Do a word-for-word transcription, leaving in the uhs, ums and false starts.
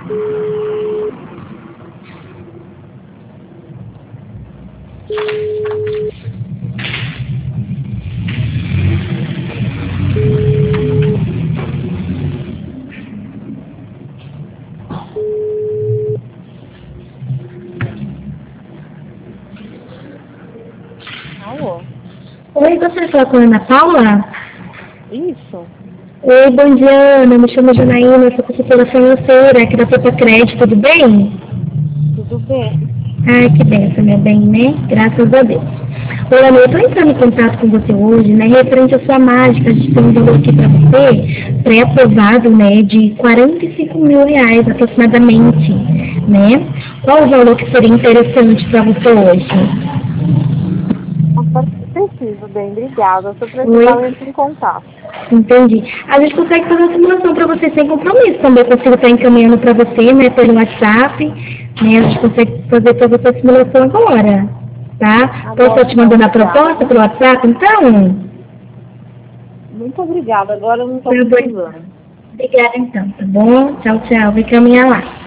Alô? Oi, gostaria de falar com a Ana Paula? Isso? Oi, bom dia, Ana. Me chamo Janaína, sou consultora financeira aqui da Pepa Crédito, tudo bem? Tudo bem? Ai, que benção, meu bem, né? Graças a Deus. Oi, Ana, eu estou entrando em contato com você hoje, né, referente à sua mágica. A gente tem um valor aqui para você, pré-aprovado, né, de quarenta e cinco mil reais aproximadamente, né? Qual o valor que seria interessante para você hoje? Preciso, bem, obrigada. Se eu precisar, eu Oi? entro em contato. Entendi. A gente consegue fazer uma simulação para você sem compromisso. Também consigo estar encaminhando para você, né, pelo WhatsApp. Né, a gente consegue fazer para você a simulação agora. Tá? Posso Agora estar te então, mandando a obrigada, proposta viu? pelo WhatsApp, então? Muito obrigada, agora eu não estou Tá bom. precisando. Obrigada, então. Tá bom? Tchau, tchau. Vou encaminhar lá.